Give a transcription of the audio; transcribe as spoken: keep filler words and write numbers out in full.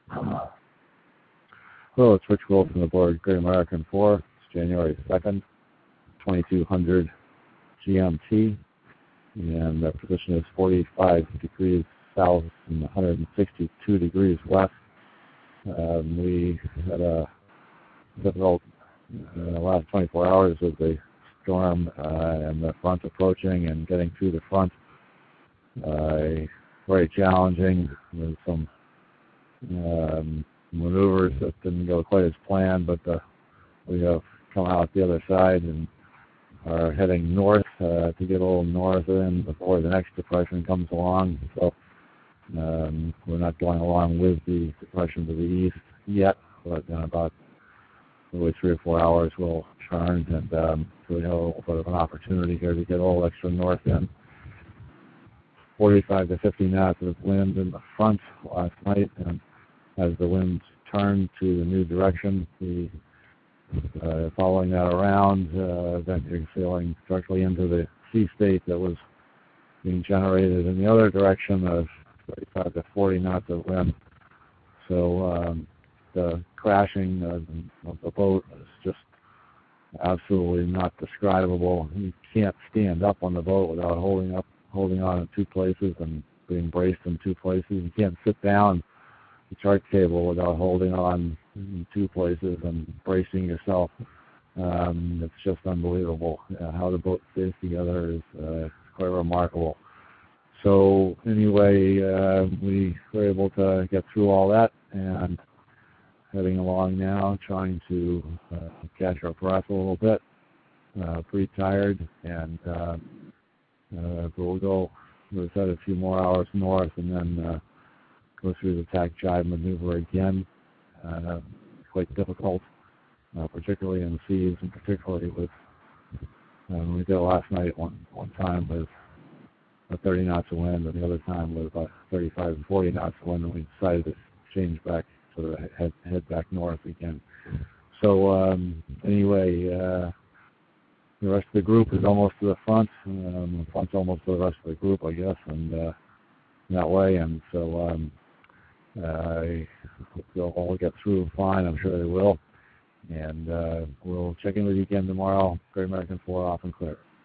Hello, it's Rich Wilson aboard Great American four. It's January second, twenty-two hundred G M T, and the position is forty-five degrees south and one hundred sixty-two degrees west. Um, we had a difficult uh, last twenty-four hours with the storm uh, and the front approaching and getting through the front. Uh, very challenging with some um, maneuvers that didn't go quite as planned, but uh, we have come out the other side and are heading north uh, to get a little north in before the next depression comes along. So um, we're not going along with the depression to the east yet, but in about probably three or four hours we'll turn, and um, so we have a little bit of an opportunity here to get a little extra north in. forty-five to fifty knots of wind in the front last night, and as the winds turned to the new direction, we uh, following that around, uh, then you're sailing directly into the sea state that was being generated in the other direction of thirty-five to forty knots of wind. So um, the crashing of, of the boat is just absolutely not describable. You can't stand up on the boat without holding up, holding on in two places and being braced in two places. You can't sit down the chart table without holding on in two places and bracing yourself. Um, it's just unbelievable. Uh, how the boat stays together is uh, quite remarkable. So anyway, uh, we were able to get through all that and heading along now, trying to uh, catch our breath a little bit. Uh, pretty tired, and uh, uh, but we'll go, we'll set a few more hours north and then uh, go through the tack jibe maneuver again. Uh, quite difficult, uh, particularly in the seas, and particularly with uh, we did it last night one one time with uh, thirty knots of wind, and the other time with about thirty-five and forty knots of wind, and we decided to change back, sort of head head back north again. So um, anyway, uh, the rest of the group is almost to the front. Um, the front's almost to the rest of the group, I guess, and uh, that way, and so. Um, Uh, I hope they'll all get through fine. I'm sure they will. And uh, we'll check in with you again tomorrow. Great American four off and clear.